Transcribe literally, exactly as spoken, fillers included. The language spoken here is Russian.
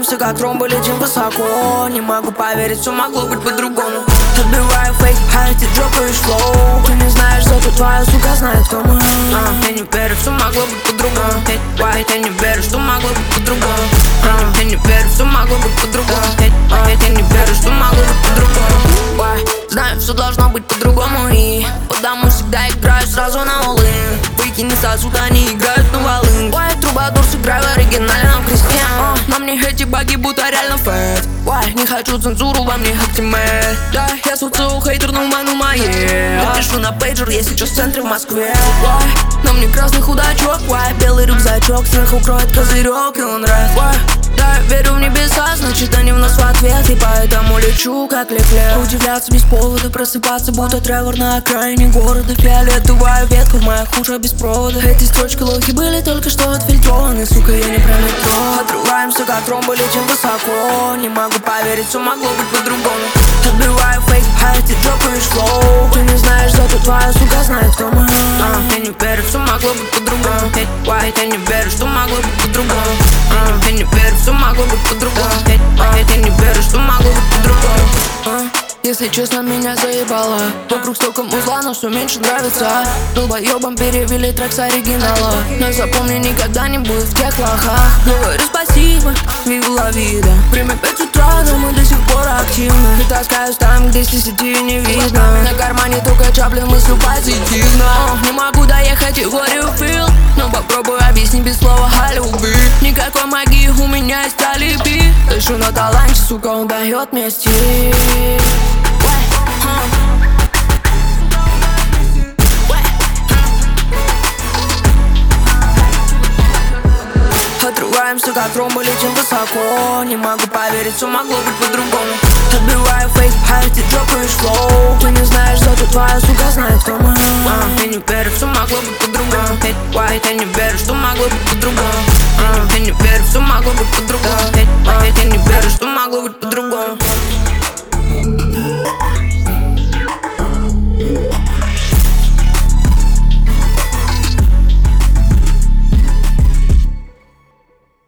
Отрываемся как тромбы, летим высоко. Не могу поверить, все могло быть по-другому. Отбиваю фейк, а ты дропаешь флоу. Ты не знаешь, зато твоя сука знает, кто мы. а, Я не верю, все могло быть по-другому. Эй, я не верю, что могло быть по-другому. а, Я не верю, все могло быть по-другому. Эй, я не верю, что могло быть по-другому. Знаю, все должно быть по-другому. И потому всегда играю сразу на all in. Выкини сосуд, они играют на волын. Ой, трубадур, сыграю в оригинальном кресте. Но мне эти баги будто реально фэт. Ой, не хочу цензуру, во мне оптимель. Да, я социал хейтер, но ману мое. Я пишу на пейджер, я сейчас в центре в Москве. Ой, на мне красный худачок. Ой, белый рюкзачок, сверху кроет козырек, и он рэп. Ой, да, верю в небеса, значит они в нас в ответ. И поэтому лечу как лефлер. Удивляться без повода, просыпаться будто Тревор на окраине города. Фиолетовая ветка в моих ушах без провода. Эти строчки лохи были только что отфильтрованы. Сука, я не про метро. Отрываемся как тромбы, летим высоко. Не могу поверить, все могло быть по-другому. Отбиваю фейк, а ты дропаешь флоу. Ты не знаешь, зато твоя сука знает, кто мы. а, Я не верю, все могло быть по-другому. Эй, я не верю, что могло быть по-другому. а, Я не верю, все могло быть по-другому. Эй, я не верю, что могло быть по-другому. Если честно, меня заебало. Вокруг столько музла, но все меньше нравится. Долбоебам перевели трек с оригинала. Но запомни, никогда не будет в тех лохах. Говорю спасибо, вивла вида. Время пять утра, но мы до сих пор активны. И таскаюсь там, где с десяти не видно. На кармане только Чаплин, мыслю позитивно. Не могу доехать и говорю фил, но попробую объяснить без слова о любви. Никакой магии, у меня есть алиби. Дышу на таланте, сука, он дает мне стиль. Отрываемся как тромбы, летим высоко. Не могу поверить, все могло быть по-другому. Отбиваю фейк, а ты дропаешь флоу. Ты не знаешь, зато твоя сука знает, кто мы. а, Я не верю, все могло быть по-другому. Эй, я не верю, что могло быть по-другому. а, Я не верю, все могло быть по-другому. Эй, я не верю, что могло быть по-другому.